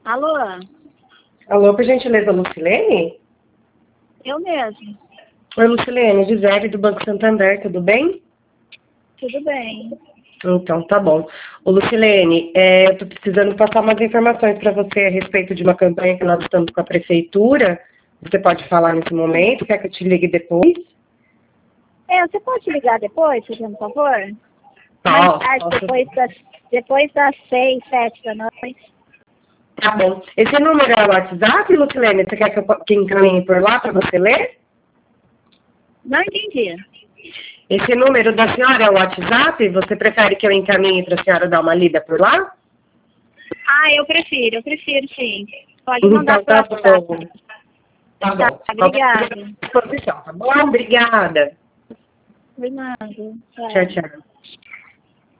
Alô? Alô, por gentileza, Lucilene? Eu mesmo. Oi, Lucilene, Gisele do Banco Santander, tudo bem? Tudo bem. Então, tá bom. Ô, Lucilene, eu tô precisando passar umas informações para você a respeito de uma campanha que nós estamos com a prefeitura. Você pode falar nesse momento? Quer que eu te ligue depois? Você pode ligar depois, fazendo favor? Mais Tá, tarde, posso... depois das 6, 7 da noite. Tá bom. Esse número é o WhatsApp, Lucilene? Você quer que encaminhe por lá para você ler? Não entendi. Esse número da senhora é o WhatsApp? Você prefere que eu encaminhe para a senhora dar uma lida por lá? Eu prefiro sim. Pode mandar Então, por tá WhatsApp. bom. Tá Tá, bom. obrigada. À disposição, tá bom? Obrigada. De nada. Tchau, Tchau. tchau.